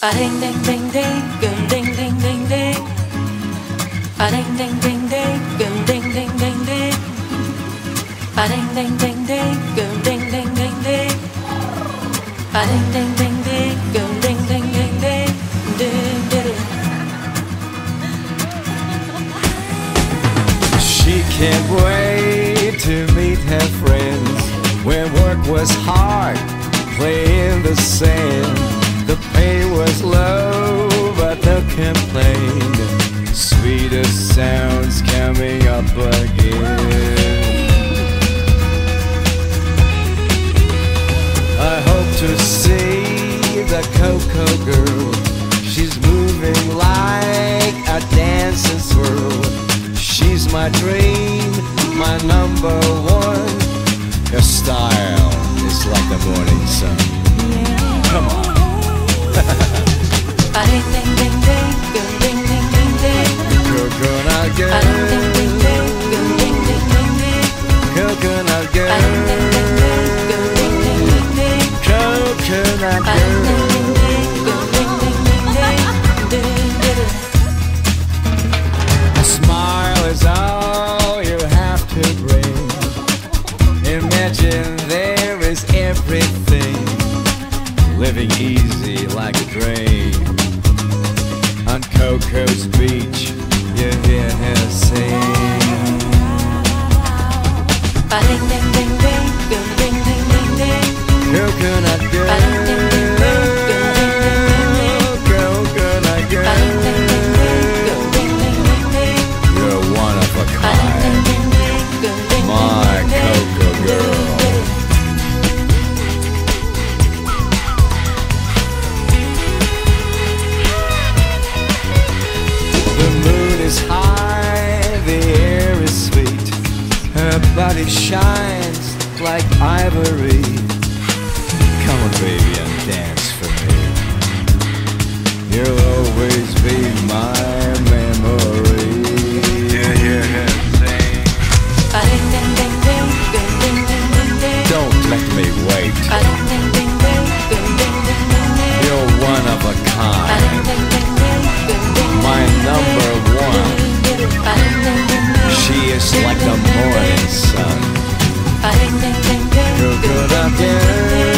A ding ding ding ding, goom ding ding ding ding. A ding ding ding ding, goom ding ding ding ding. A ding ding ding ding, goom ding ding ding ding. A ding ding ding ding, goom ding ding ding ding. Ding ding. She can't wait to meet her friends when work was hard, playing the sand. The pay was low, but no complaint. Sweeter sounds coming up again. I hope to see the Coco girl. She's moving like a dancing swirl. She's my dream, my number one. Her style is like the morning sun. Come on. A ding ding ding ding, goom ding ding ding ding. Coconut girl. A ding ding ding ding, goom ding ding ding ding. Coconut girl. A ding ding ding ding, goom ding ding ding ding. Coconut A ding ding girl. ding ding, goom ding ding ding ding. Ding ding. A smile is all you have to bring. Imagine there is everything. Living easy like a dream. On Coco's beach, you hear her sing. A ding ding ding ding, goom ding ding ding ding. Coconut girl. A ding ding ding ding, goom ding ding ding ding. Coconut girl. A ding ding ding ding, goom ding ding ding ding. You're one of a A ding kind. ding ding ding, goom ding My ding ding ding. Coco girl. The moon is high, the air is sweet. Her body shines like ivory. Come on, baby, and dance for me. You'll always be my memory. You hear her sing. A ding ding ding ding, goom ding ding ding ding. Don't let me wait. A ding ding ding ding, goom ding ding ding ding. You're one of a A ding kind. ding ding ding, goom ding ding My ding number ding. one. A ding ding ding ding. She is like the morning sun. A ding ding ding ding, Coconut girl.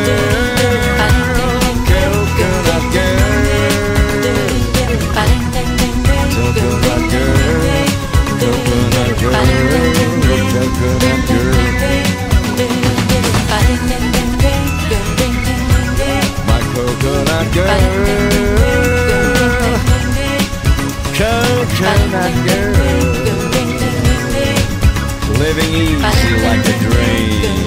Coconut girl. A ding ding ding ding, Coconut girl. Coconut girl. Coconut girl. A ding ding ding ding, goom ding ding ding ding. My coconut A ding ding ding ding, girl. goom ding ding ding ding. Coconut girl. Goom ding ding ding ding. Living easy like a dream.